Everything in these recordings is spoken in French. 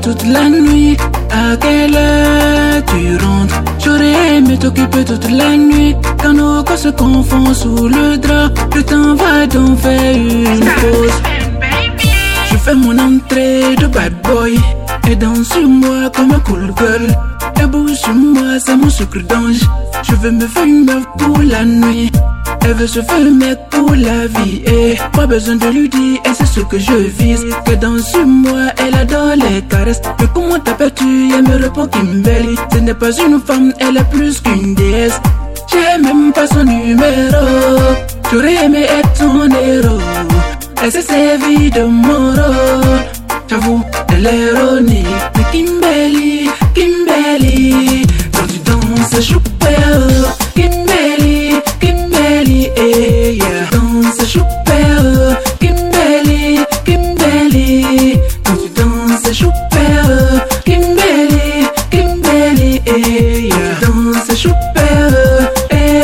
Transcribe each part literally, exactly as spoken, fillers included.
toute la nuit. À quelle heure tu rentres? J'aurais aimé t'occuper toute la nuit. Quand nos corps se confondent sous le drap, le temps va donc faire une pause. Je fais mon entrée de bad boy et danse sur moi comme un cool girl. Elle bouge sur moi, c'est mon sucre d'ange. Je veux me faire une meuf pour la nuit. Elle veut se faire le mec pour la vie. Et pas besoin de lui dire, et c'est ce que je vise. Qu'elle danse sur moi, elle adore les caresses. Mais comment t'appelles-tu? Elle me répond Kimberly. Ce n'est pas une femme, elle est plus qu'une déesse. J'ai même pas son numéro. J'aurais aimé être son héros. Elle s'est servie de mon rôle. J'avoue, elle est ironique. Mais Kimberly, Kimberly, quand tu danses, je perds. Kimberly, Kimberly, eh, yeah. Danse, je perds. Kimberly, Kimberly, quand tu danses, je perds. Kimberly, Kimberly, eh, yeah. Danse, je perds, eh.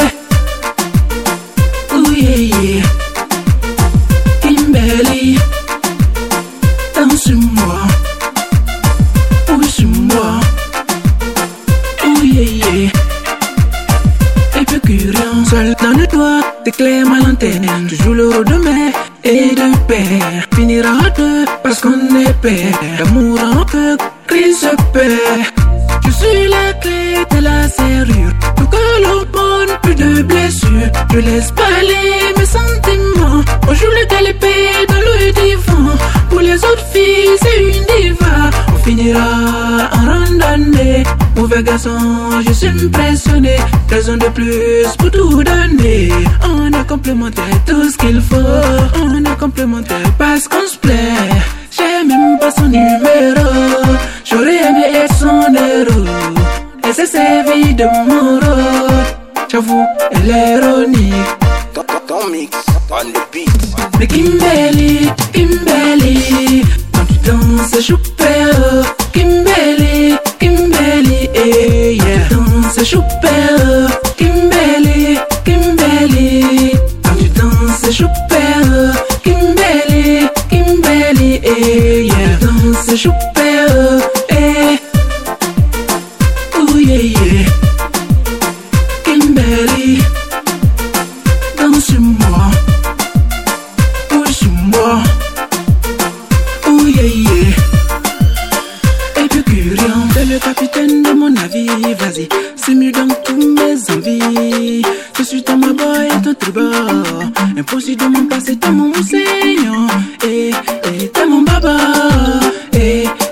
Oh yeah, yeah. Kimberly, danse sur moi, pousse sur moi, oh yeah yeah. Épicurien, seul dans le doigt, t'éclaires ma lanterne. Tu joues le rôle de mère et de père. Finira à deux parce qu'on est père. L'amour en peu, crise se perd. Je suis la clé de la serrure. Pour que l'on prenne plus de blessures. Je laisse parler mes sentiments. On joue le galépé dans le divan. Pour les autres filles, c'est une diva. On finira en randonnée. Mauvais garçon, je suis impressionné. Raison de plus pour tout donner. On a complémentaire tout ce qu'il faut. On a complémentaire parce qu'on se plaît. J'ai même pas son numéro. J'aurais aimé être son héros. Elle s'est servie de mon rôle. J'avoue, elle est ironique. Ton mix on the beat. Mais Kimberly, Kimberly, quand tu danses, je perds. Kimberly, Kimberly, eh, yeah. Danse, je perds. Kimberly, Kimberly, quand tu danses, je perds. Kimberly, Kimberly, eh, yeah. Danse, je perds, eh. Oh yeah, yeah. Kimberly, danse sur moi, pousse sur moi, oh yeah, yeah. Épicurien, t'es le capitaine de mon navire, vas-y, c'est mieux dans tous mes envies. Je suis ton ma boy et ton tribord. Impossible de m'en passer, t'es mon seigneur. Eh, eh, t'es mon baba. Eh,